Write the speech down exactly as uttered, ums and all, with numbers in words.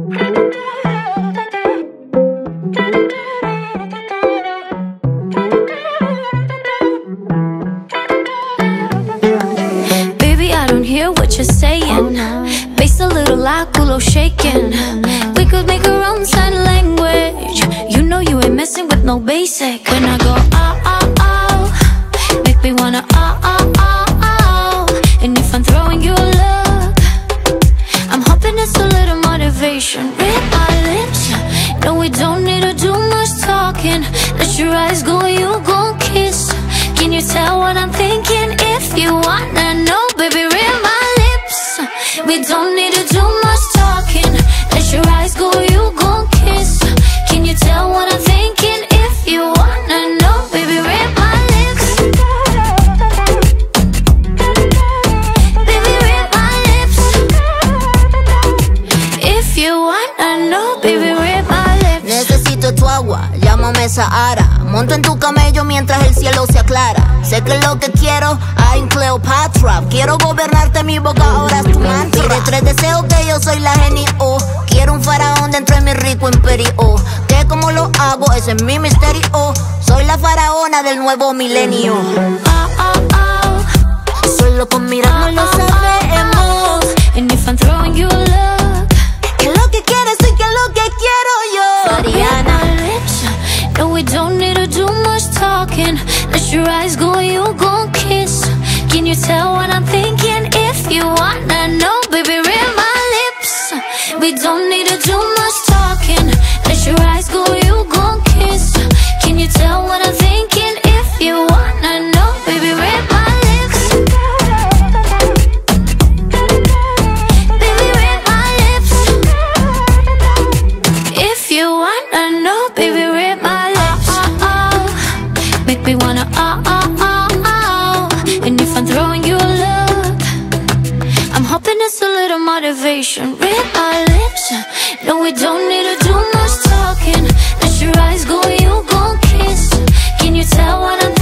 Baby, I don't hear what you're saying. Bass a little loud, culo shaking. We could make our own sign language. You know you ain't messing with no basic. When I go oh, oh, oh, make me wanna oh, oh, oh, oh. And if I'm throwing you a look, I'm hoping it's a little motivation. Read my lips, no we don't need to do much talking. Let your eyes go, you gon' kiss. Can you tell what I'm thinking? If you wanna know, baby, read my lips. We don't need to do much talking. Let your eyes go, you gon' kiss. Can you tell what I'm thinking? If you wanna know, baby, read my lips. Baby, read my lips. If you wanna know, baby, read my lips. Necesito tu agua, llámame Sahara. Monto en tu camello mientras el cielo se aclara. Sé que lo que quiero, I'm Cleopatra. Quiero gobernarte, mi boca ahora es tu mantra. Pide tres deseos que yo soy la genio. Quiero un faraón dentro de mi rico imperio. Que como lo hago, ese es mi misterio. Soy la faraona del nuevo milenio. Oh, oh, oh. Solo con mirarnos lo sabemos. And if I'm throwing you a look, Que lo que quieres y que lo que quiero yo. Ariana. no, we don't need to do much talking. Let your eyes go, you gon' kiss. Can you tell what I'm thinking? If you wanna know, baby, read my lips. We don't need to do much talking. Let your eyes go, you gon' kiss. Can you tell what I'm thinking? If you wanna know, baby, read my lips. Baby, read my lips. If you wanna know, baby, read my lips. Oh, oh, oh. Make me wanna oh, oh, oh, oh. And if I'm throwing you a look, I'm hoping it's a little motivation. Read my lips. No, we don't need to do much talking. Let your eyes go, you gon' kiss. Can you tell what I'm